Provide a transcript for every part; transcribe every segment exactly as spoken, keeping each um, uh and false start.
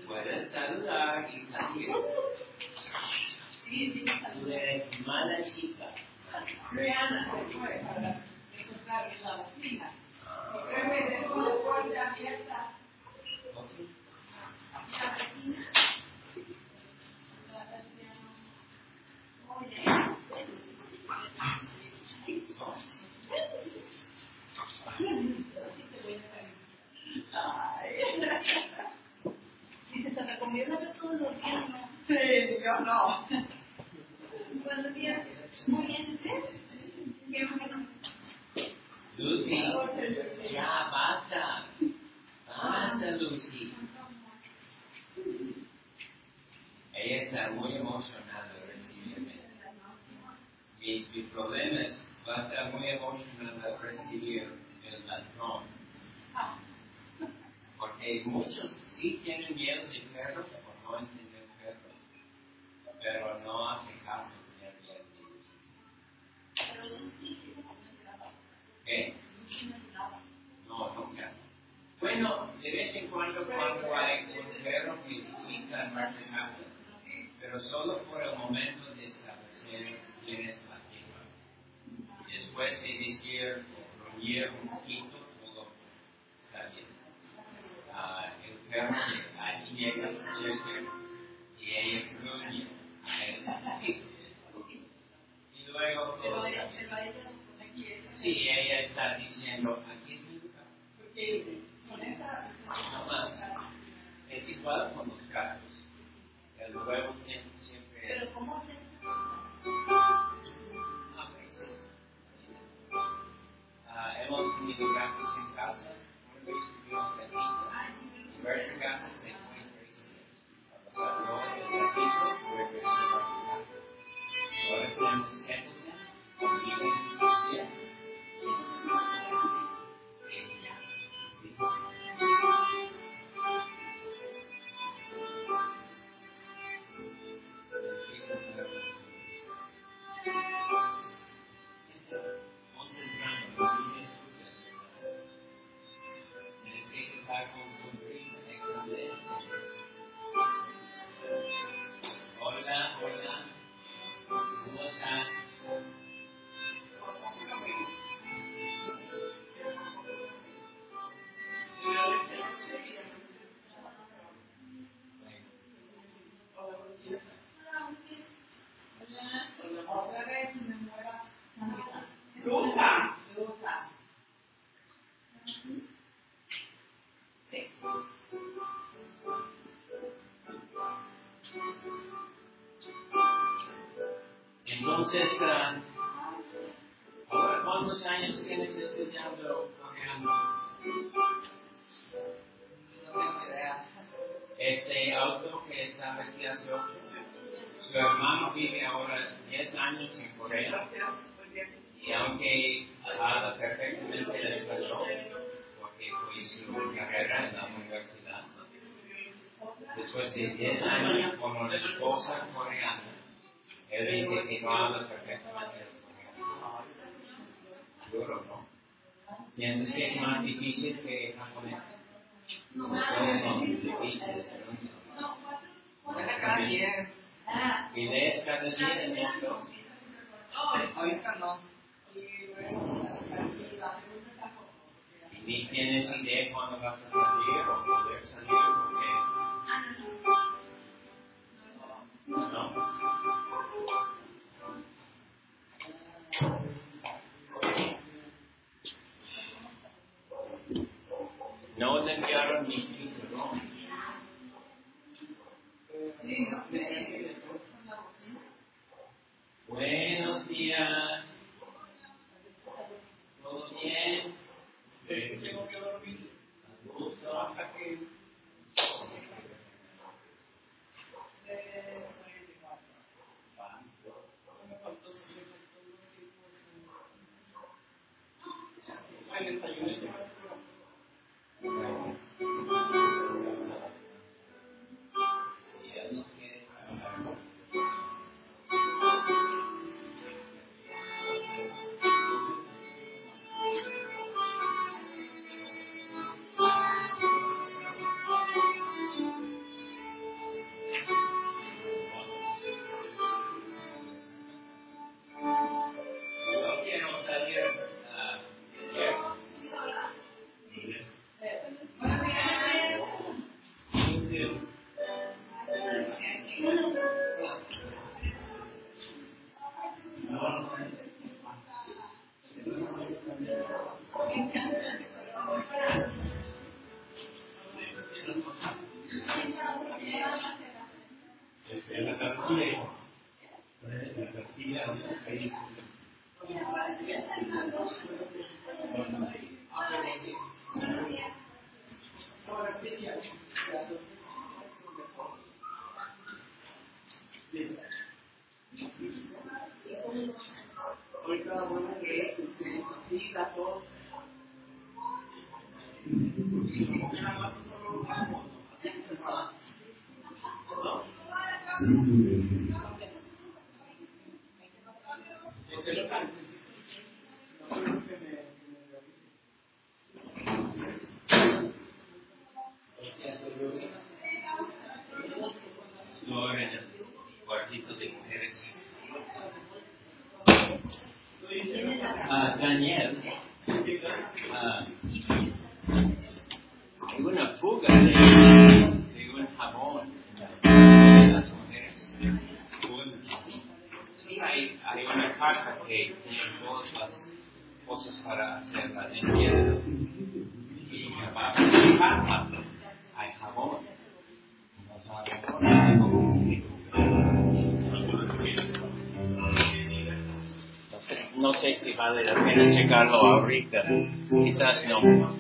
puedes saludar y salir. Tú eres mala chica. Rihanna se fue para encontrar en la oficina. Y creo que dejó la puerta abierta. ¿O sí? La vecina. La vecina. Oye. Dice, se recomienda que todos los días, ¿no? Sí, yo no. Buenos días. Muy bien, ¿usted? Qué bueno. Lucy, ya basta. Basta, Lucy. Ella está muy emocionada de recibirme. Mi, mi problema es, va a estar muy emocionada de recibir el ladrón. Porque muchos sí tienen miedo de perros o no entienden perros, pero no hacen caso de tener miedo de ellos. ¿Qué? No, nunca. Bueno, de vez en cuando, cuando hay un perro que visita nuestra casa, pero solo por el momento de establecer quién es la jefa. Después de decir o gruñir un poquito, todo está bien. Uh, el perro que allí llega Chester y ella gruñe a él. Y luego todo está bien. Sí, ella está diciendo, aquí es mi lugar. No más. Es igual con los gatos. El nuevo tiempo siempre es. Pero ¿cómo se A veces. Uh, hemos tenido gatos en casa. Una vez tuvimos gatitos. Y varios gatos se encuentran y se Cuando el gatito fue que se Ahora tenemos Appleton. Conmigo en Rusia. Hola, hola. ¿Cómo estás? otra vez me mueva? Lusa. Lusa. Sí. Entonces, uh, ahora, ¿cuántos años tienes estudiando coreano? No tengo idea. Este auto que estaba aquí hace ocho, su hermano vive ahora diez años en Corea, y aunque habla perfectamente el español, porque fue su carrera en la universidad, después de diez años con una esposa coreana, él dice que no habla perfectamente el coreano. Duro, ¿no? ¿Piensas que es más difícil que japonés? No, Los dos son difíciles, ¿no? Buena cada día. ¿Y lees cada día en esto? Ahorita no. ¿Y ni tienes idea cuándo vas a salir o poder salir? Porque... ¿No? No te enviaron mi título. Buenos días. ¿Todo bien? Tengo que dormir. Gusto hasta que... No, en el cuartito de mujeres. Ah, Daniel. Ah, hay una fuga de, de un jabón de las mujeres. Sí, hay, hay una caja que tiene todas las cosas para hacer la limpieza. Y abajo de la caja hay jabón. No sé, no sé si vale la pena checarlo ahorita. Quizás no.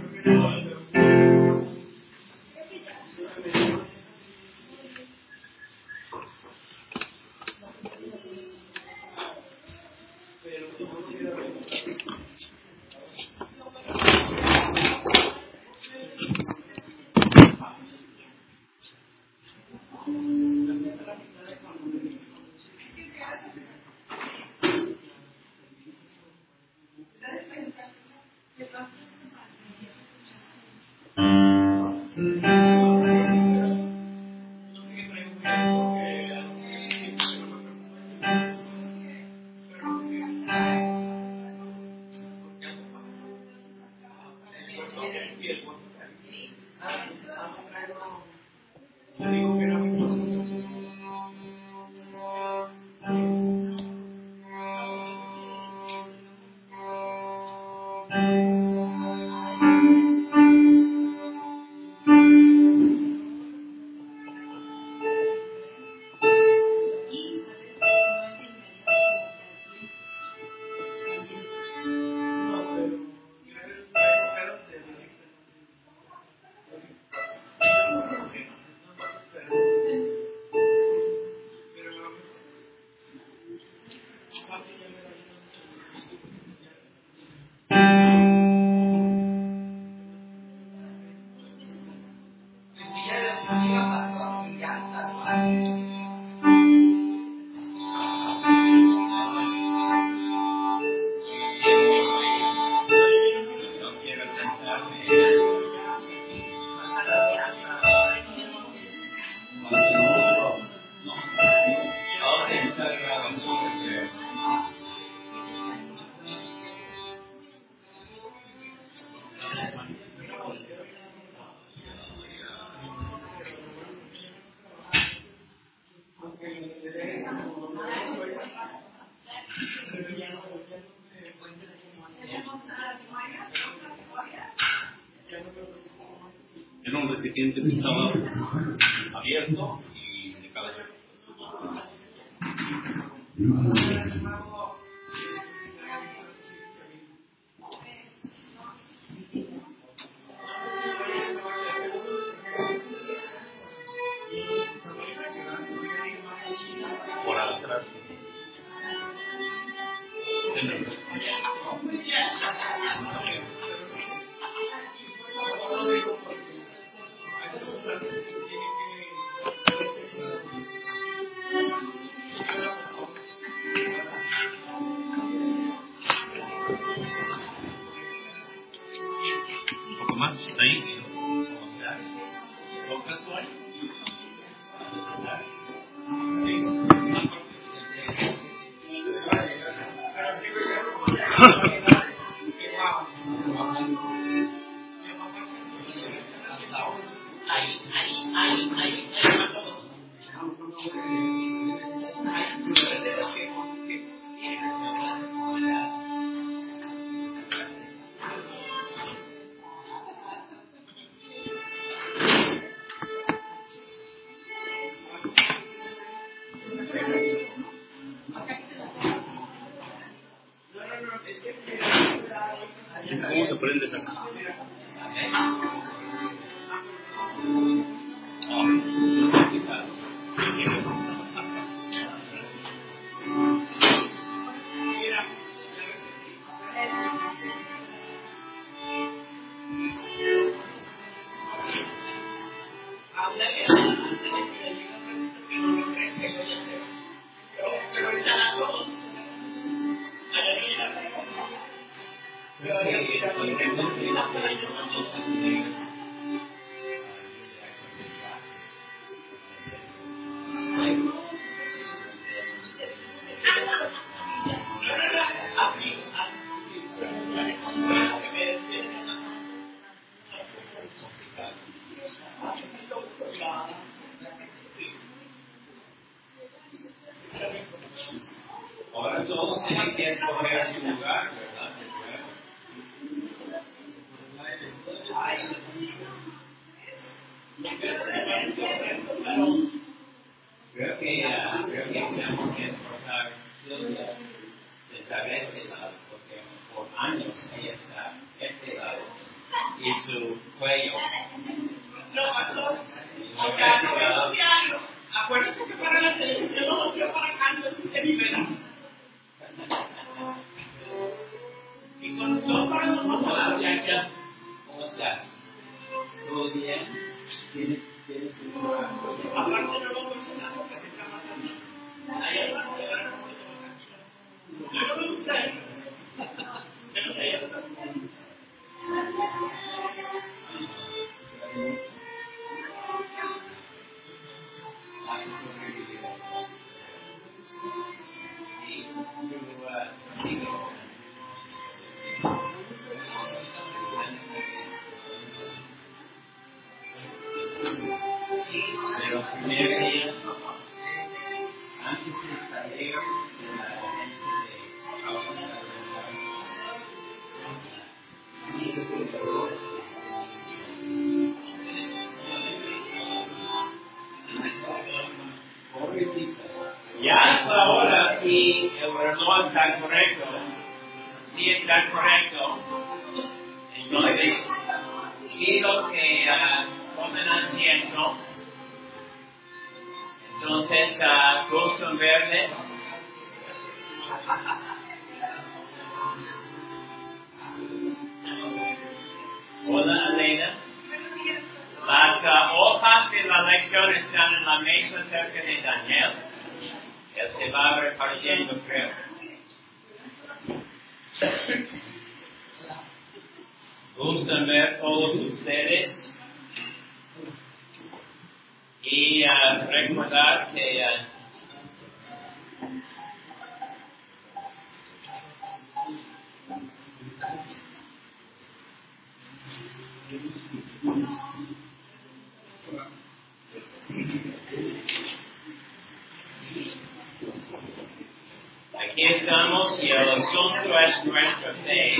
Era un recipiente que estaba abierto y de cabeza. Por atrás. Un poco más ahí, ¿cómo se hace? ¿Tocas ahí? Ahí, ahí, ahí, ahí. ¿Cómo se prende esa? Ahora todos tienen que escoger su lugar, ¿verdad? Creo que, uh, creo que tenemos que esforzar Silvia de estar de este lado, porque por años ella está de este lado y su cuello. No, pastor. Acuérdate diario. Acuérdate que para la televisión los dio para canto es usted libera. Y con dos para nosotros. Hola, muchacha. ¿Cómo estás? ¿Todo bien? ¿Tienes, tienes tu trabajo? Aparte no lo mencionamos porque se está matando. Allá está, ahora no se Yo no me gusta eso. Yo no sé eso. De los primeros días, antes de salir de la gente de Australia, pobrecita. Ya hasta ahora, si el reloj está correcto, si está correcto, entonces, quiero que uh, tomen asiento. Entonces, uh, Cruz Verdes. Hola, Elena. Las uh, hojas de la lección están en la mesa cerca de Daniel. Él se va repartiendo, creo. Gustan ver todos ustedes. Y uh, recordar que uh, aquí estamos y el asunto es nuestra fe.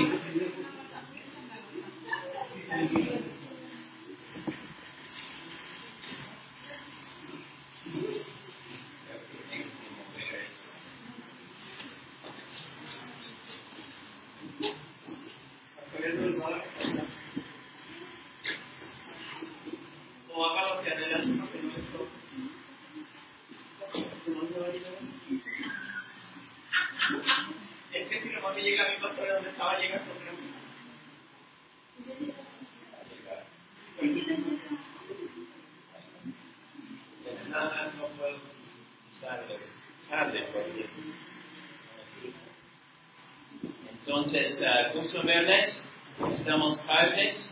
O haga lo que adelante porque no es todo. Es que si nomás me llega a mi pastor de donde estaba llegando, creo que. Nada más no puedo tarde, tarde porque. Entonces, uh, Gustan Verdes, estamos padres.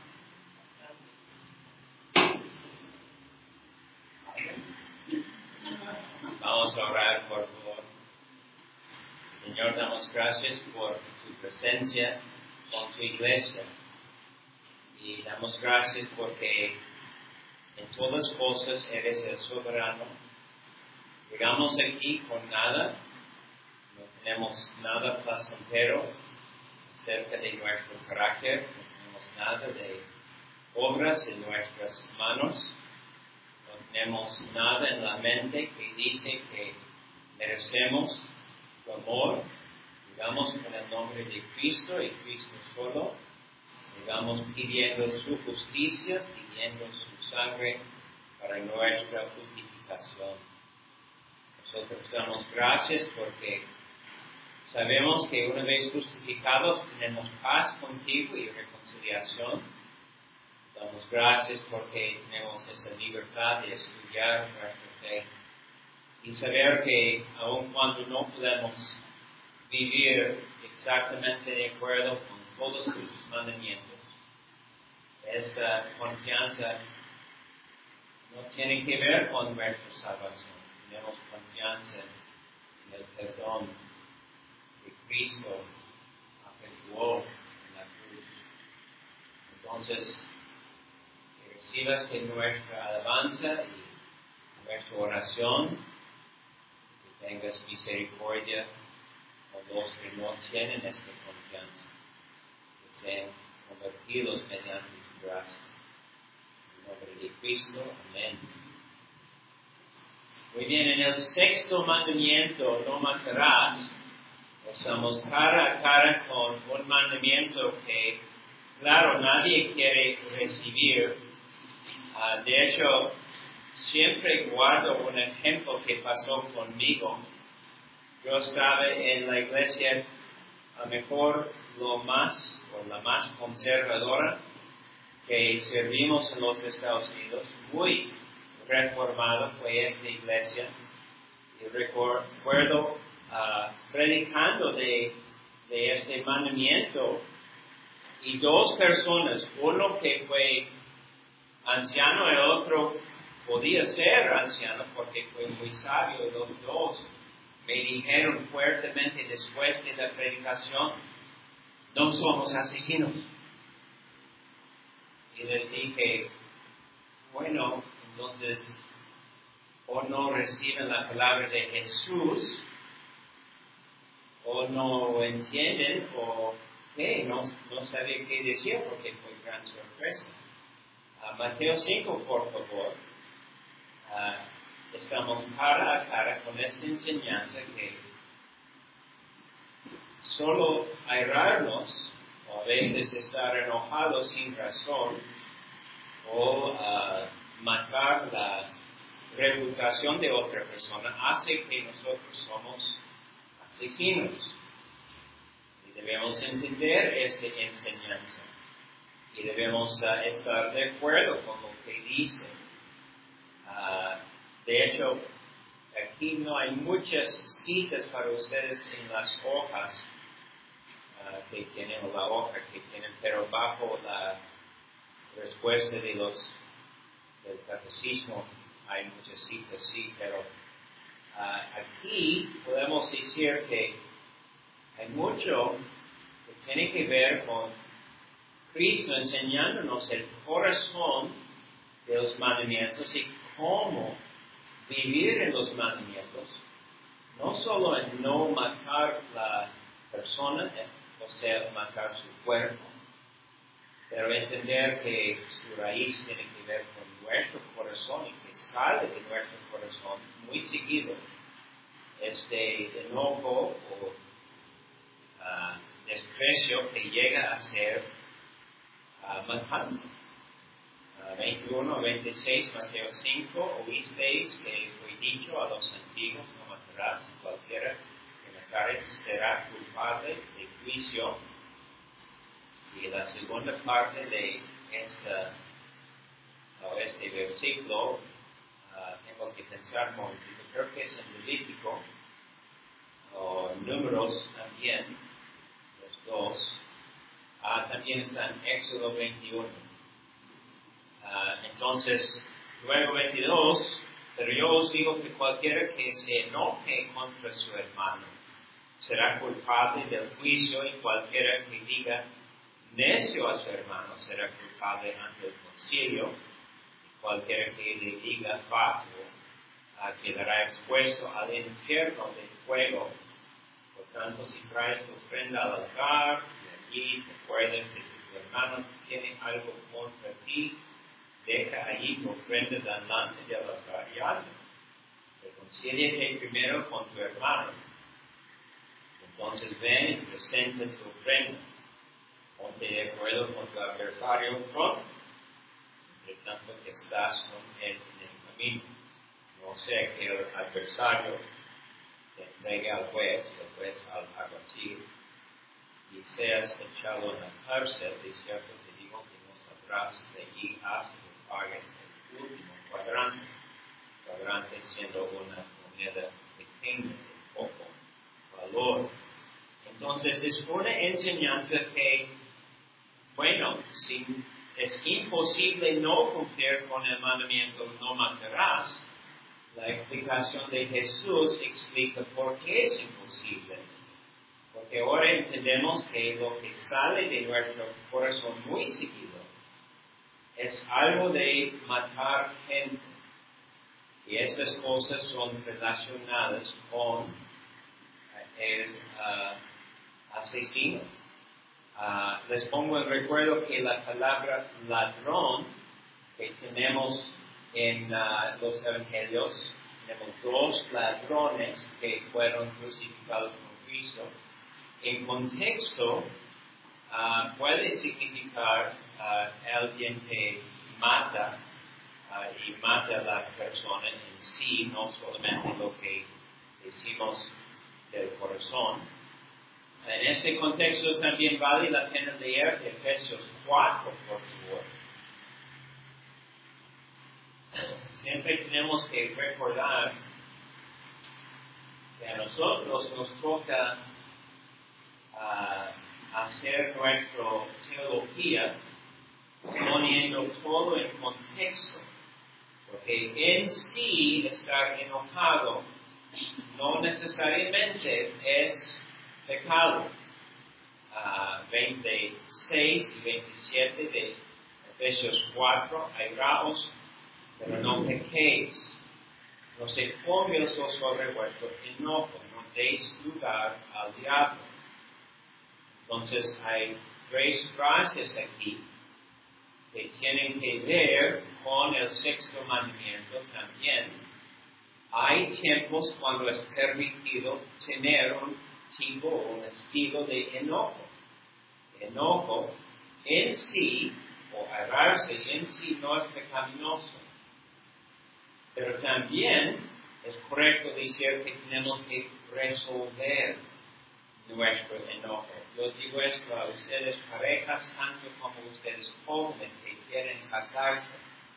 Vamos a orar, por favor. Señor, damos gracias por tu presencia con tu iglesia. Y damos gracias porque en todas cosas eres el soberano. Llegamos aquí con nada. No tenemos nada placentero acerca de nuestro carácter. No tenemos nada de obras en nuestras manos. No tenemos nada en la mente que dice que merecemos tu amor, Digamos con el nombre de Cristo y Cristo solo. Digamos pidiendo su justicia, pidiendo su sangre para nuestra justificación. Nosotros damos gracias porque sabemos que una vez justificados tenemos paz contigo y reconciliación. Damos gracias porque tenemos esa libertad de estudiar nuestra fe y saber que aun cuando no podemos vivir exactamente de acuerdo con todos tus mandamientos, esa confianza no tiene que ver con nuestra salvación. Tenemos confianza en el perdón que Cristo efectuó en la cruz. Entonces, que recibas de nuestra alabanza y nuestra oración, que tengas misericordia con los que no tienen esta confianza, que sean convertidos mediante tu gracia. En nombre de Cristo, amén. Muy bien, en el sexto mandamiento, no matarás, estamos cara a cara con un mandamiento que, claro, nadie quiere recibir. Uh, de hecho, siempre guardo un ejemplo que pasó conmigo. Yo estaba en la iglesia, a lo mejor lo más, o la más conservadora que servimos en los Estados Unidos, muy reformada fue esta iglesia. Y recuerdo uh, predicando de, de este mandamiento y dos personas, uno que fue anciano y el otro podía ser anciano porque fue muy sabio, y los dos me dijeron fuertemente después de la predicación: no somos asesinos. Y les dije, bueno, entonces, o no reciben la palabra de Jesús, o no entienden, o ¿qué? No, no sabía qué decir porque fue gran sorpresa. Uh, Mateo cinco, por favor. Uh, estamos cara a cara con esta enseñanza que solo airarnos, o a veces estar enojados sin razón, o uh, matar la reputación de otra persona, hace que nosotros somos asesinos. Y debemos entender esta enseñanza. Y debemos uh, estar de acuerdo con lo que dice. Uh, de hecho, aquí no hay muchas citas para ustedes en las hojas uh, que tienen, o la hoja que tienen, pero bajo la respuesta de los del catecismo hay muchas citas, sí, pero uh, aquí podemos decir que hay mucho que tiene que ver con Cristo enseñándonos el corazón de los mandamientos y cómo vivir en los mandamientos, no solo en no matar la persona, o sea, matar su cuerpo, pero entender que su raíz tiene que ver con nuestro corazón y que sale de nuestro corazón muy seguido este enojo o uh, desprecio que llega a ser uh, matanza. Uh, veintiuno a veintiséis, Mateo cinco, oísteis que fue dicho a los antiguos: no matarás, cualquiera que matare será culpable de juicio. Y la segunda parte de esta, o este versículo, uh, tengo que pensar un momentito, creo que es en Levítico, o Números también, los dos, uh, también está en Éxodo veintiuno. Uh, entonces, luego veintidós, pero yo os digo que cualquiera que se enoje contra su hermano será culpable del juicio, y cualquiera que diga necio a su hermano será culpable ante el concilio, y cualquiera que le diga fatuo uh, quedará expuesto al infierno de fuego. Por tanto, si traes tu ofrenda al altar y allí te acuerdas de que tu hermano tiene algo contra ti, deja allí tu ofrenda delante del altar y anda. Reconcíliate primero con tu hermano. Entonces ven y presenta tu ofrenda. Ponte de acuerdo con tu adversario pronto, entre tanto que estás con él en el camino. No sea que el adversario te entregue al juez, el juez al alguacil, y seas echado en la cárcel. De cierto te digo que no saldrás de allí hasta que pagues el último cuadrante, cuadrante siendo una moneda pequeña de poco valor. Entonces es una enseñanza que, bueno, si es imposible no cumplir con el mandamiento no matarás, la explicación de Jesús explica por qué es imposible. Porque ahora entendemos que lo que sale de nuestro corazón muy seguido es algo de matar gente. Y estas cosas son relacionadas con el uh, asesino. Uh, les pongo en recuerdo que la palabra ladrón que tenemos en uh, los evangelios, tenemos dos ladrones que fueron crucificados con Cristo. En contexto, uh, puede significar uh, alguien que mata uh, y mata a la persona en sí, no solamente lo que decimos del corazón. En ese contexto también vale la pena leer Efesios cuatro, por favor. Siempre tenemos que recordar que a nosotros nos toca uh, hacer nuestra teología poniendo todo en contexto, porque en sí estar enojado no necesariamente es pecado. Uh, veintiséis y veintisiete de Efesios cuatro, airaos, pero no pequéis. No se ponga sobre vuestro enojo, no deis lugar al diablo. Entonces hay tres frases aquí que tienen que ver con el sexto mandamiento también. Hay tiempos cuando es permitido tener un tipo o un estilo de enojo. Enojo en sí, o airarse en sí, no es pecaminoso. Pero también es correcto decir que tenemos que resolver nuestro enojo. Yo digo esto a ustedes parejas, tanto como ustedes jóvenes que quieren casarse.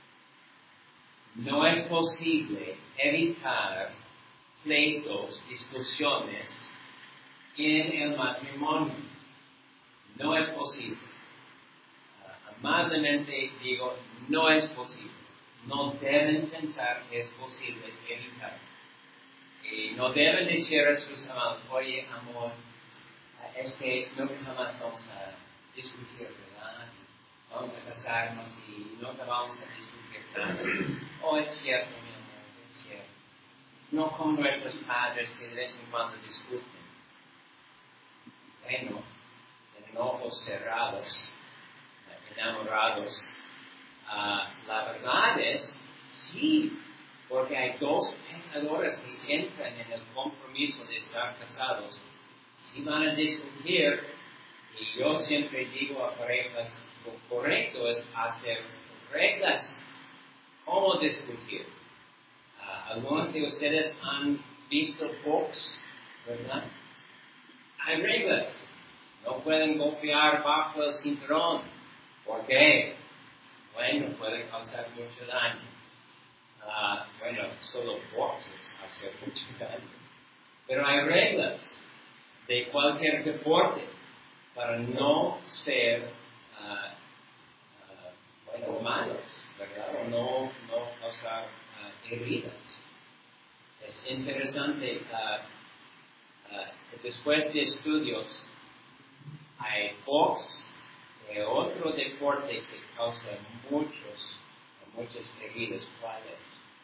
No es posible evitar pleitos, discusiones en el matrimonio. No es posible. Uh, amablemente digo, no es posible. No deben pensar que es posible evitar. Y no deben decir a sus amados, oye, amor, es que nunca jamás vamos a discutir, ¿verdad? Vamos a casarnos y nunca vamos a discutir nada. Oh, es cierto, mi amor, es cierto. No como nuestros padres que de vez en cuando discuten. Bueno, en ojos cerrados, enamorados. Uh, la verdad es, sí, porque hay dos pecadores que entran en el compromiso de estar casados. Si van a discutir, y yo siempre digo a parejas, lo correcto es hacer reglas. ¿Cómo discutir? Uh, algunos de ustedes han visto box, ¿verdad? Hay reglas. No pueden golpear bajo el cinturón. ¿Por qué? Bueno, puede causar mucho daño. Uh, bueno, solo boxes hacen mucho daño. Pero hay reglas de cualquier deporte para no ser, uh, uh, bueno, malos, ¿verdad? O no, no causar uh, heridas. Es interesante, uh, uh, después de estudios, hay box, Eh, otro deporte que causa muchos, muchas heridas. ¿Cuál es?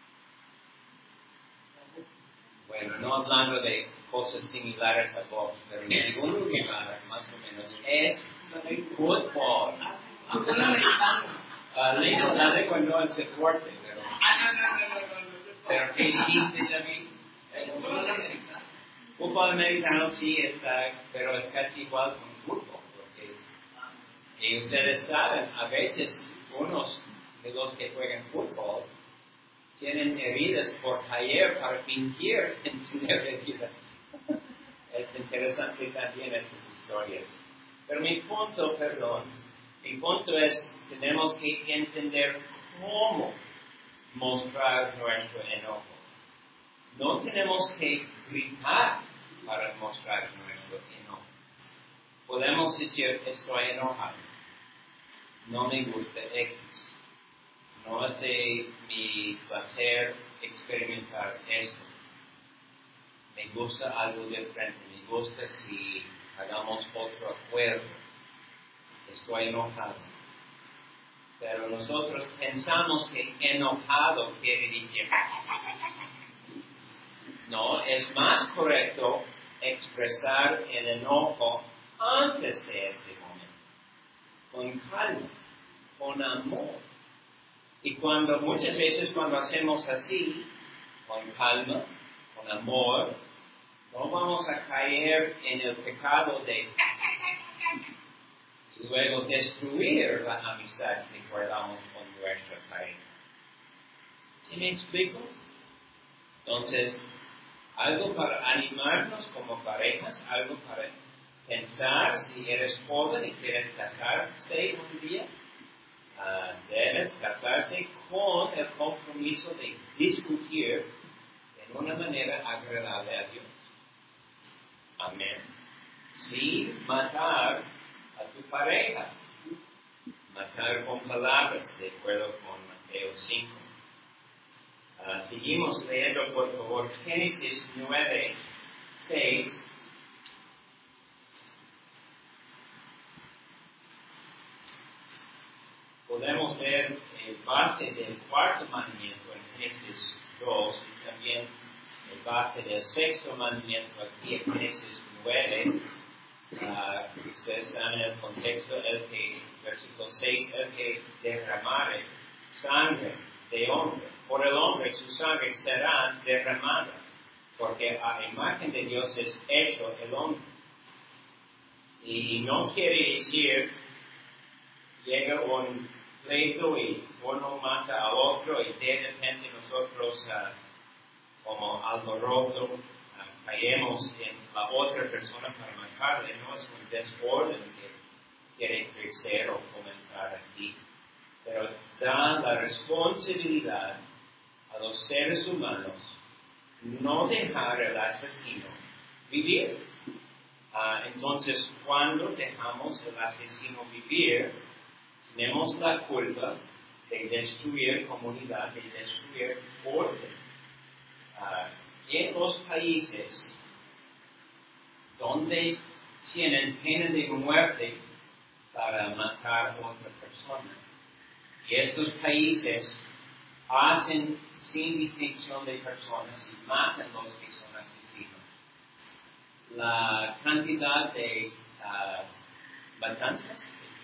Bueno, no hablando de cosas similares a box, pero en algún lugar, más o menos, es fútbol. Uh, Leo, la lengua no es deporte, pero... Pero ¿qué dijiste, David? Fútbol americano sí está, pero es casi igual con fútbol, porque y ustedes saben, a veces unos de los que juegan fútbol tienen heridas por caer para fingir en tener heridas. Es interesante también estas historias. Pero mi punto, perdón, mi punto es, tenemos que entender cómo mostrar nuestro enojo. No tenemos que gritar para mostrar nuestro enojo. Podemos decir, estoy enojado. No me gusta X. No es de mi placer experimentar esto. Me gusta algo diferente. Me gusta si hagamos otro acuerdo. Estoy enojado. Pero nosotros pensamos que enojado quiere decir... No, es más correcto expresar el enojo antes de este momento. Con calma, con amor. Y cuando, muchas veces cuando hacemos así, con calma, con amor, no vamos a caer en el pecado de y luego destruir la amistad que guardamos con nuestra pareja. ¿Sí me explico? Entonces, algo para animarnos como parejas, algo para pensar si eres joven y quieres casarse un día. Uh, debes casarse con el compromiso de discutir de una manera agradable a Dios. Amén. Sin matar a tu pareja. Matar con palabras, de acuerdo con Mateo cinco. Uh, seguimos leyendo, por favor, Génesis nueve, seis. Podemos ver el base del cuarto mandamiento en Génesis dos y también el base del sexto mandamiento aquí en Génesis nueve. Uh, ustedes están en el contexto, el que, versículo seis, el que derramare sangre de hombre, por el hombre su sangre será derramada, porque a la imagen de Dios es hecho el hombre. Y no quiere decir, llega un pleito y uno mata al otro y de repente nosotros uh, como alboroto uh, caemos en la otra persona para matarle. No es un desorden que quiere crecer o fomentar aquí, pero da la responsabilidad a los seres humanos no dejar al asesino vivir. Uh, entonces, cuando dejamos al asesino vivir, tenemos la culpa de destruir comunidad, de destruir orden. Uh, en los países donde tienen pena de muerte para matar a otra persona, y estos países hacen sin distinción de personas y matan a los que son asesinos, la cantidad de uh, matanzas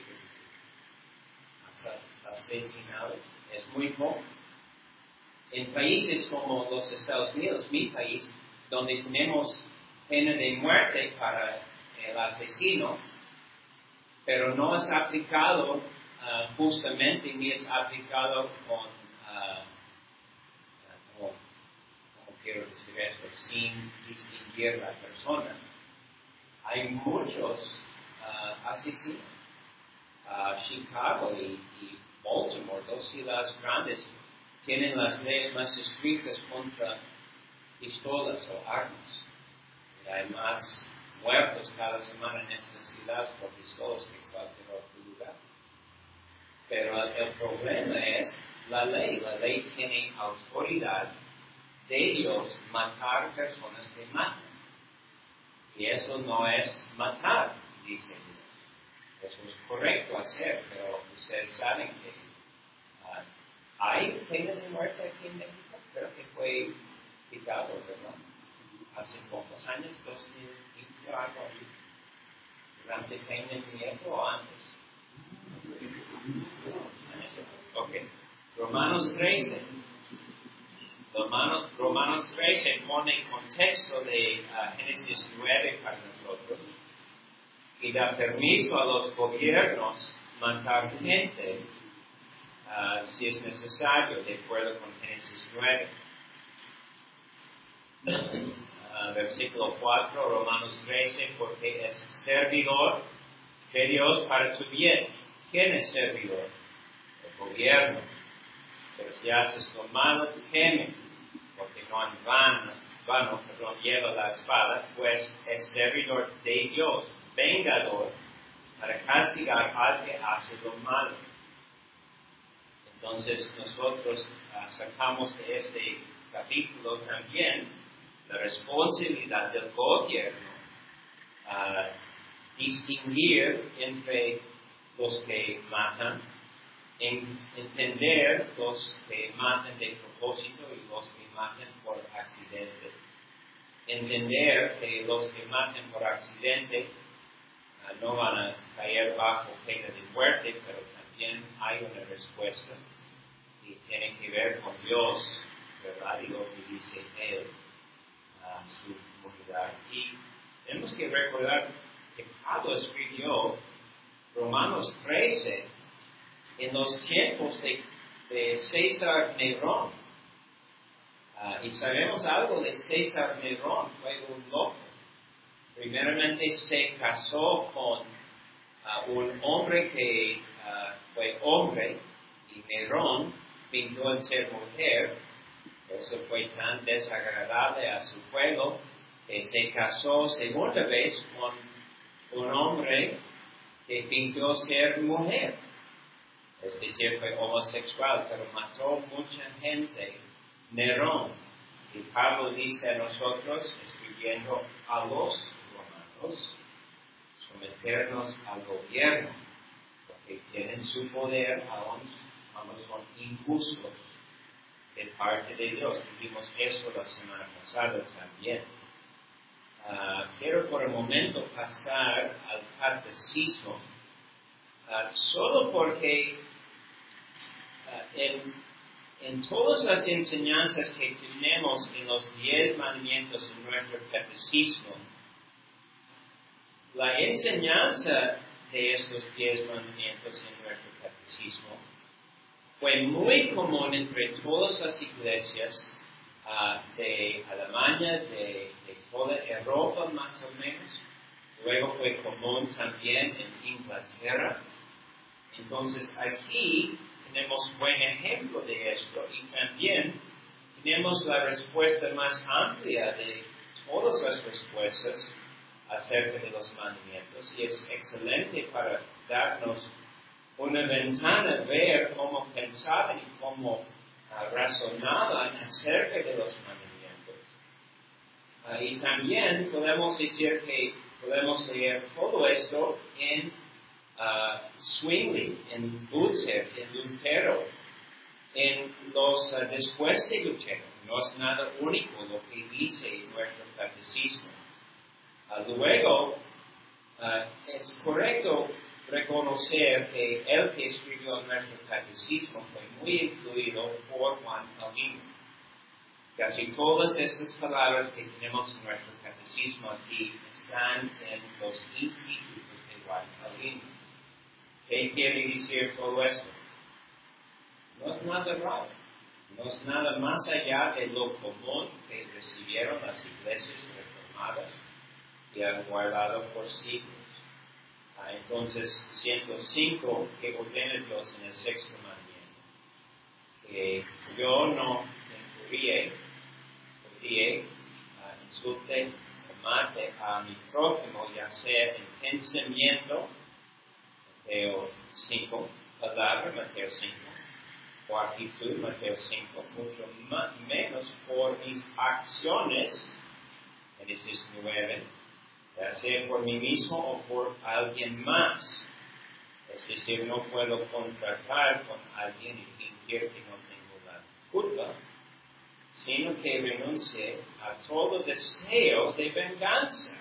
asesinados es muy poco. En países como los Estados Unidos, mi país, donde tenemos pena de muerte para el asesino, pero no es aplicado uh, justamente ni es aplicado con, uh, como, como quiero decir esto, sin distinguir la persona. Hay muchos uh, asesinos. Uh, Chicago y, y Baltimore, dos ciudades grandes, tienen las leyes más estrictas contra pistolas o armas. Y hay más muertos cada semana en estas ciudades por pistolas que en cualquier otro lugar. Pero el problema es la ley. La ley tiene autoridad de Dios matar personas que matan. Y eso no es matar, dice Dios. Eso es correcto hacer, pero ustedes saben que uh, hay pena de muerte aquí en México, pero que fue quitado, ¿verdad? Hace pocos años, dos mil quince o algo así, durante Peña Nieto o antes. Ok. Romanos trece. Romanos, Romanos trece pone el contexto de uh, Génesis nueve para nosotros y da permiso a los gobiernos matar gente uh, si es necesario, de acuerdo con Génesis nueve. Uh, versículo cuatro, Romanos trece, porque es servidor de Dios para tu bien. ¿Quién es servidor? El gobierno. Pero si haces lo malo, teme, porque no en vano, vano, perdón, lleva la espada, pues es servidor de Dios, vengador, para castigar al que hace lo malo. Entonces nosotros uh, sacamos de este capítulo también la responsabilidad del gobierno a uh, distinguir entre los que matan, en entender los que matan de propósito y los que matan por accidente. Entender que los que matan por accidente uh, no van a caer bajo pena de muerte, pero también hay una respuesta y tiene que ver con Dios, ¿verdad? Y lo que dice Él a su comunidad. Y tenemos que recordar que Pablo escribió Romanos trece en los tiempos de, de César Nerón. Uh, y sabemos algo de César Nerón, fue un loco. Primeramente se casó con uh, un hombre que uh, fue hombre, y Nerón pintó en ser mujer. Eso fue tan desagradable a su pueblo que se casó segunda vez con un hombre que fingió ser mujer. Es decir, fue homosexual, pero mató mucha gente. Nerón. Y Pablo dice a nosotros, escribiendo a los romanos, someternos al gobierno, porque tienen su poder aún cuando son injustos de parte de Dios. Vimos eso la semana pasada también. Uh, quiero por el momento pasar al catecismo, uh, solo porque uh, en, en todas las enseñanzas que tenemos en los diez mandamientos en nuestro catecismo, la enseñanza de estos diez mandamientos en nuestro catecismo fue muy común entre todas las iglesias uh, de Alemania, de, de toda Europa más o menos. Luego fue común también en Inglaterra. Entonces aquí tenemos buen ejemplo de esto y también tenemos la respuesta más amplia de todas las respuestas acerca de los mandamientos y es excelente para darnos una ventana a ver cómo pensaban y cómo uh, razonaban acerca de los mandamientos. Uh, y también podemos decir que podemos leer todo esto en uh, Zwingli, en Luther, en Lutero, en los uh, después de Lutero. No es nada único lo que dice en nuestro catecismo. Uh, luego, uh, es correcto reconocer que el que escribió nuestro catecismo fue muy influido por Juan Calvino. Casi todas estas palabras que tenemos en nuestro catecismo aquí están en los institutos de Juan Calvino. ¿Qué quiere decir todo esto? No es nada raro. No es nada más allá de lo común que recibieron las iglesias reformadas y han guardado por siglos. Ah, entonces, ciento cinco que ordena Dios en el sexto mandamiento, que yo no injurie, odie, uh, insulte o mate a mi prójimo, ya sea en pensamiento, Mateo cinco, palabra, Mateo cinco, o actitud, Mateo cinco, mucho más, menos por mis acciones, Génesis nueve, ya sea por mí mismo o por alguien más. Es decir, no puedo contratar con alguien y fingir que no tengo la culpa, sino que renuncie a todo deseo de venganza.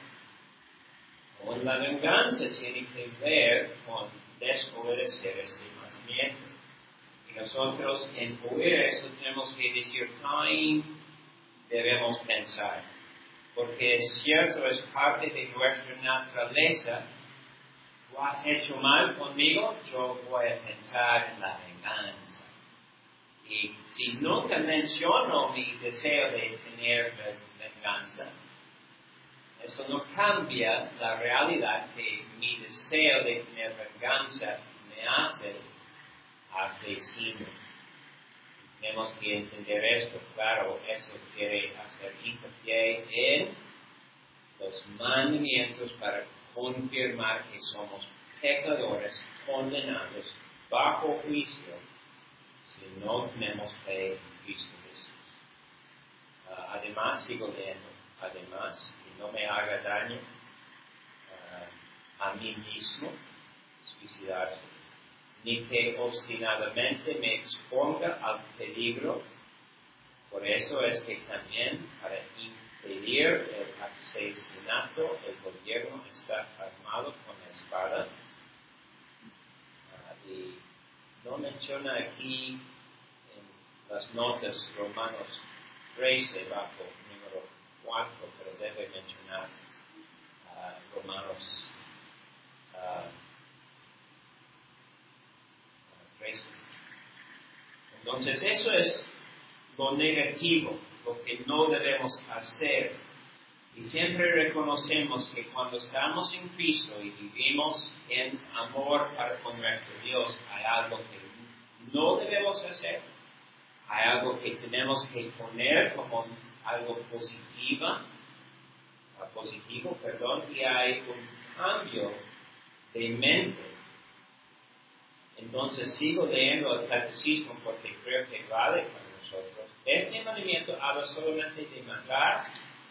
O la venganza tiene que ver con desobedecer este mandamiento. Y nosotros en oír eso tenemos que decir, time, debemos pensar. Porque es cierto, es parte de nuestra naturaleza. Tú has hecho mal conmigo, yo voy a pensar en la venganza. Y si nunca menciono mi deseo de tener venganza, eso no cambia la realidad que mi deseo de tener venganza me hace asesino. Tenemos que entender esto, claro, eso quiere hacer hincapié en los mandamientos para confirmar que somos pecadores condenados bajo juicio si no tenemos fe en Cristo Jesús. Uh, además, sigo leyendo, además, que no me haga daño uh, a mí mismo, suicidarse, ni que obstinadamente me exponga al peligro. Por eso es que también para impedir el asesinato, el gobierno está armado con la espada. Uh, y no menciona aquí en las notas Romanos trece bajo número cuatro, pero debe mencionar uh, Romanos uh, trece. Entonces eso es lo negativo, lo que no debemos hacer. Y siempre reconocemos que cuando estamos en Cristo y vivimos en amor para con nuestro Dios, hay algo que no debemos hacer. Hay algo que tenemos que poner como algo positiva, positivo, perdón, y hay un cambio de mente. Entonces sigo leyendo el catecismo porque creo que vale para nosotros. Este mandamiento habla solamente de matar,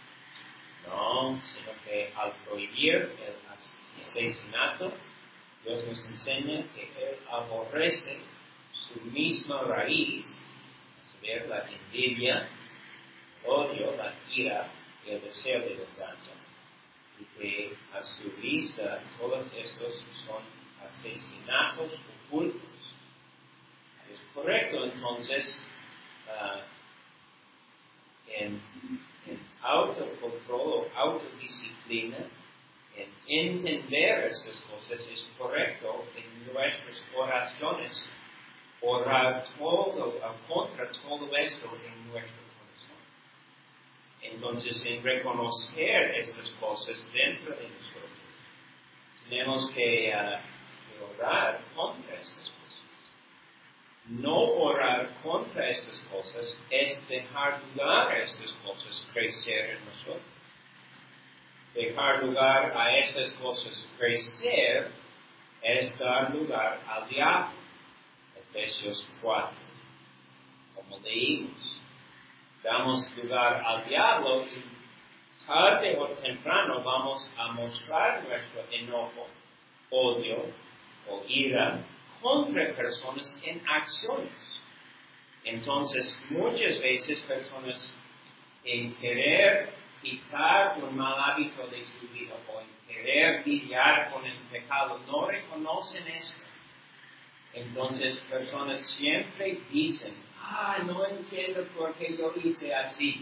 no, sino que al prohibir el asesinato, Dios nos enseña que Él aborrece su misma raíz, a saber, la envidia, el odio, la ira y el deseo de venganza. Y que a su vista todos estos son asesinatos ocultos. Es correcto entonces uh, en, en autocontrol o autodisciplina, en entender estas cosas, es correcto en nuestras oraciones orar todo, contra todo esto en nuestro corazón. Entonces, en reconocer estas cosas dentro de nosotros, tenemos que, uh, que orar contra estas cosas. No orar contra estas cosas es dejar lugar a estas cosas crecer en nosotros. Dejar lugar a estas cosas crecer es dar lugar al diablo. Efesios cuatro. Como leímos, damos lugar al diablo y tarde o temprano vamos a mostrar nuestro enojo, odio o ira contra personas en acciones. Entonces, muchas veces personas en querer quitar un mal hábito de su vida o en querer lidiar con el pecado no reconocen esto. Entonces, personas siempre dicen, ah, no entiendo por qué yo hice así.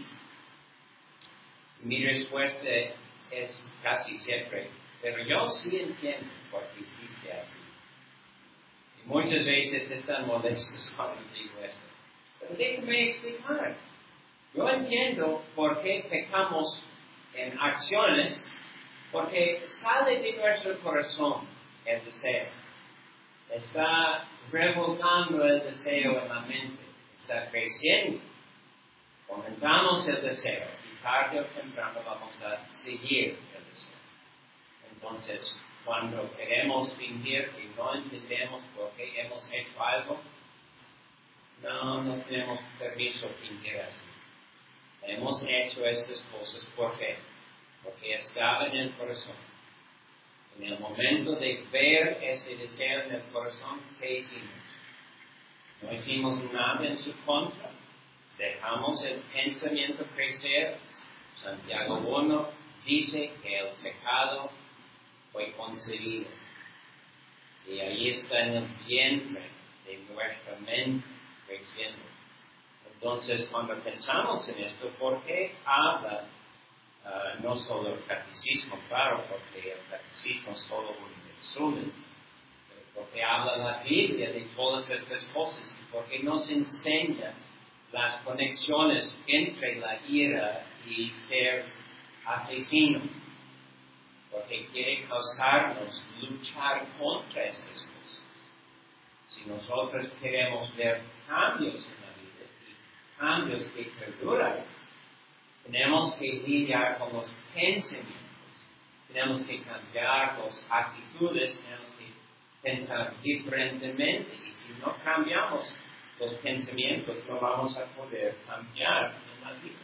Mi respuesta es casi siempre, pero yo sí entiendo por qué hiciste así. Y muchas veces están molestos cuando digo esto. Pero déjenme explicar. Yo entiendo por qué pecamos en acciones, porque sale de nuestro corazón el deseo. Está revolcando el deseo en la mente, está creciendo. Aumentamos el deseo y tarde o temprano vamos a seguir el deseo. Entonces, cuando queremos fingir que no entendemos por qué hemos hecho algo, no, no tenemos permiso de fingir así. Hemos hecho estas cosas, ¿por qué? Porque estaba en el corazón. En el momento de ver ese deseo en el corazón, ¿qué hicimos? No hicimos nada en su contra. Dejamos el pensamiento crecer. Santiago uno dice que el pecado fue concebido. Y ahí está en el vientre de nuestra mente creciendo. Entonces, cuando pensamos en esto, ¿por qué habla uh, no solo el catecismo? Claro, porque el catecismo es solo un resumen, pero porque habla la Biblia de todas estas cosas y porque nos enseña las conexiones entre la ira y ser asesino, porque quiere causarnos luchar contra estas cosas. Si nosotros queremos ver cambios en la vida y cambios que perduran, tenemos que lidiar con los pensamientos, tenemos que cambiar las actitudes, tenemos que pensar diferentemente, y si no cambiamos los pensamientos, no vamos a poder cambiar en la vida.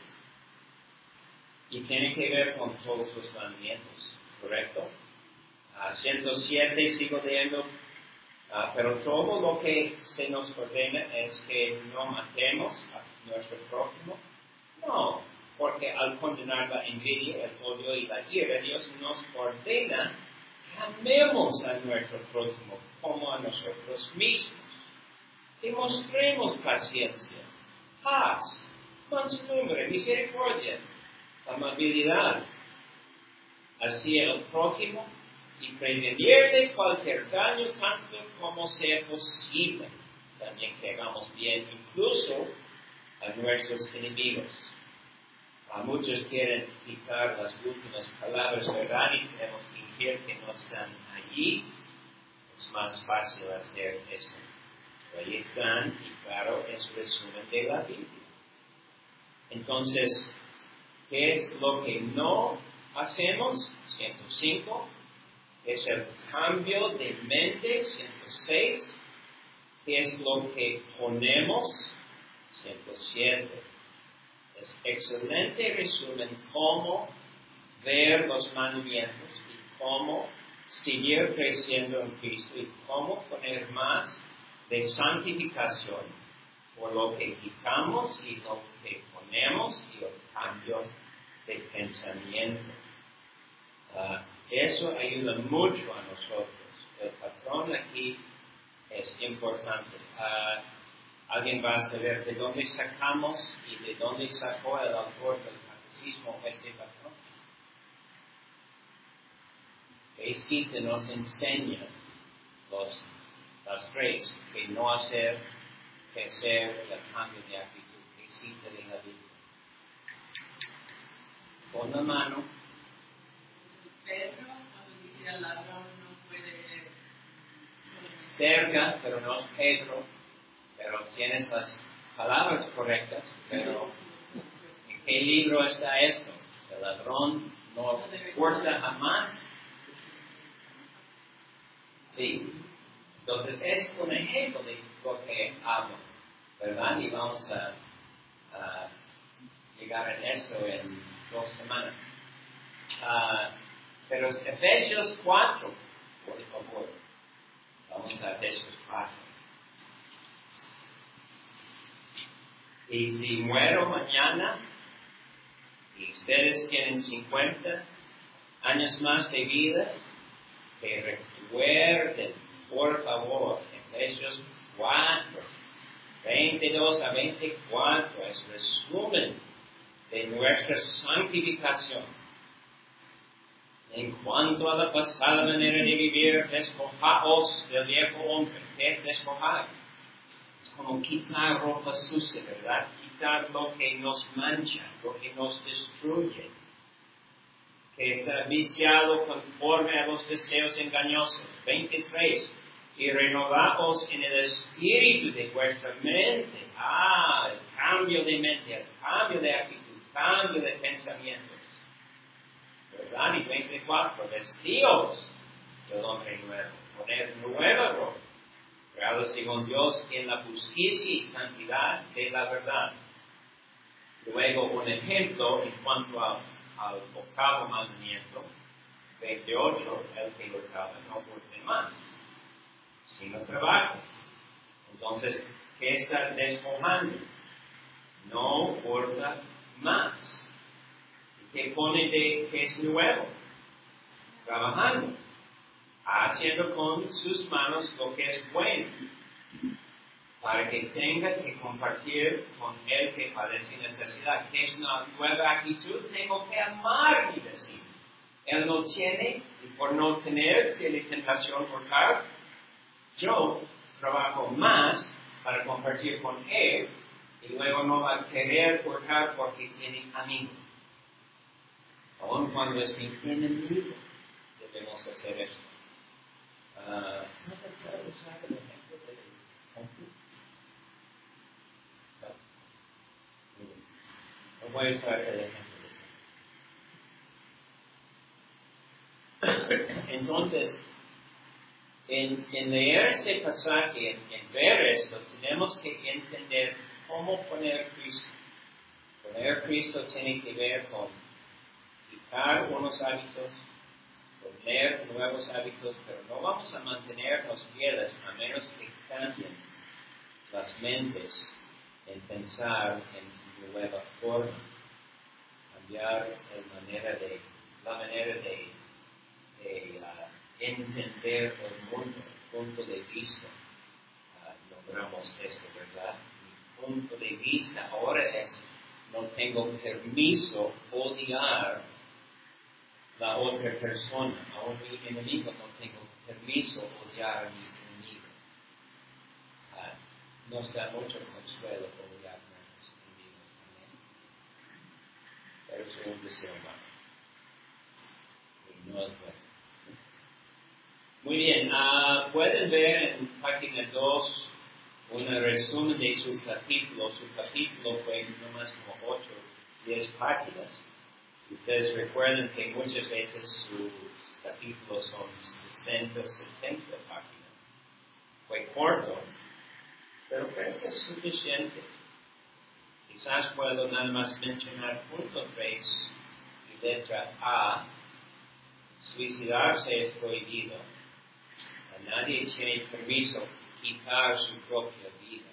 Y tiene que ver con todos los mandamientos, ¿correcto? Uh, ciento siete, sigo leyendo, uh, pero todo lo que se nos ordena es que no matemos a nuestro prójimo. No, porque al condenar la envidia, el odio y la ira, Dios nos ordena que amemos a nuestro prójimo como a nosotros mismos. Que mostremos paciencia, paz, mansedumbre, misericordia, amabilidad hacia el prójimo y prevenirle cualquier daño tanto como sea posible. También que hagamos bien incluso a nuestros enemigos. A muchos quieren quitar las últimas palabras, ¿verdad? Y tenemos que fingir que no están allí. Es más fácil hacer esto. Ahí están, y claro, es resumen de la Biblia. Entonces, ¿qué es lo que no hacemos? ciento cinco. Es el cambio de mente. ciento seis. ¿Qué es lo que ponemos? ciento siete. Es excelente resumen cómo ver los mandamientos y cómo seguir creciendo en Cristo y cómo poner más de santificación por lo que quitamos y lo que ponemos y el cambio de pensamiento. Uh, eso ayuda mucho a nosotros. El patrón aquí es importante. Uh, Alguien va a saber de dónde sacamos y de dónde sacó el autor del catecismo este patrón. ¿Qué cita nos enseña los las tres, que no hacer, que hacer el cambio de actitud, que cita de la Biblia? Con la mano. Pedro, cuando dice al ladrón, no puede. Cerca, pero no es Pedro, pero tienes las palabras correctas, pero ¿en qué libro está esto? El ladrón no hurta jamás. Sí. Entonces es un ejemplo de lo que hablo, ¿verdad? Y vamos a, a llegar en esto en dos semanas. Uh, pero es Efesios cuatro, por favor. Vamos a Efesios cuatro. Y si muero mañana, y ustedes tienen cincuenta años más de vida, que recuerden, por favor, Efesios cuatro, veintidós a veinticuatro, es resumen de nuestra santificación. En cuanto a la pasada manera de vivir, despojaos del viejo hombre. ¿Qué es despojar? Es como quitar ropa sucia, ¿verdad? Quitar lo que nos mancha, lo que nos destruye, que está viciado conforme a los deseos engañosos. veintitrés. Y renovaos en el espíritu de vuestra mente. Ah, el cambio de mente, el cambio de actitud, el cambio de pensamientos. ¿Verdad? Y veinticuatro. Vestíos del hombre nuevo. Poner nueva ropa, creado según Dios en la justicia y santidad de la verdad. Luego un ejemplo en cuanto al, al octavo mandamiento. veintiocho. El que lo trabaja no hurte más, sino trabajo. Entonces, ¿qué está despojando? No hurta más. ¿Y qué pone de que es nuevo? Trabajando, haciendo con sus manos lo que es bueno. para que tenga que compartir con el que padece necesidad, que es una nueva actitud. Tengo que amar a mi vecino. Él no tiene, y por no tener, tiene tentación por carne. Yo trabajo más para compartir con él, y luego no va a querer hurtar porque tiene amigos. Aun cuando es mi enemigo, debemos hacer esto. Uh, no voy a usar el ejemplo. Entonces, en, en leer este pasaje, en, en ver esto, tenemos que entender cómo poner Cristo. Poner Cristo tiene que ver con quitar unos hábitos, poner nuevos hábitos, pero no vamos a mantenernos fieles a menos que cambien las mentes en pensar en nueva forma, cambiar la manera de, la manera de, de uh, entender el mundo, el punto de vista. Uh, logramos esto, ¿verdad? Mi punto de vista ahora es, no tengo permiso odiar la otra persona, a mi enemigo, no tengo permiso odiar a mi enemigo. Uh, nos da mucho consuelo odiar a nuestros enemigos también. Pero es un deseo humano. Y no es bueno. Muy bien, uh, pueden ver en página dos un resumen de su capítulo. Su capítulo fue no más como ocho, diez páginas. Ustedes recuerdan que muchas veces sus capítulos son sesenta, setenta páginas. Fue corto, pero creo que es suficiente. Quizás puedo nada más mencionar punto tres y letra A. Suicidarse es prohibido. A nadie tiene permiso quitar su propia vida.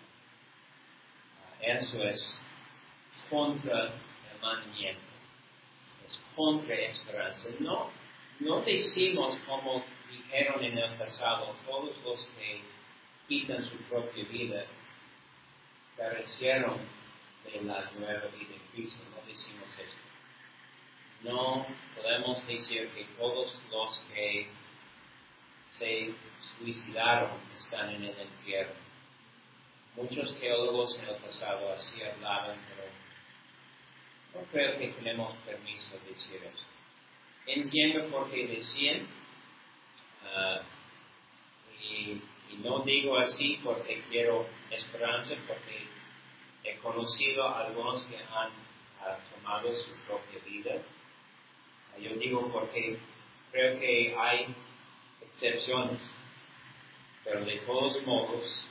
Eso es contra el mandamiento. Es contra esperanza. No, no decimos como dijeron en el pasado, todos los que quitan su propia vida carecieron de la nueva vida en Cristo. No decimos esto. No podemos decir que todos los que se suicidaron están en el infierno. Muchos teólogos en el pasado así hablaban, pero no creo que tenemos permiso de decir eso. Entiendo por qué decían, uh, y, y no digo así porque quiero esperanza, porque he conocido a algunos que han uh, tomado su propia vida. Uh, yo digo porque creo que hay excepciones, pero de todos modos,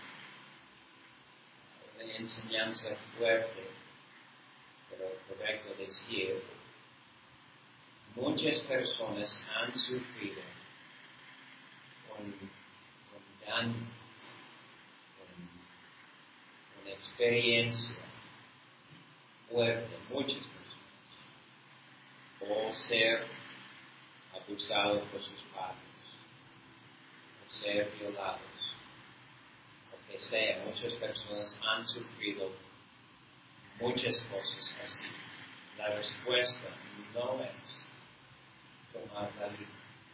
una enseñanza fuerte, pero correcto decir, muchas personas han sufrido con, con daño, con una experiencia fuerte, muchas personas, o ser abusados por sus padres, o ser violados, o que sea, muchas personas han sufrido muchas cosas así. La respuesta no es tomar la vida.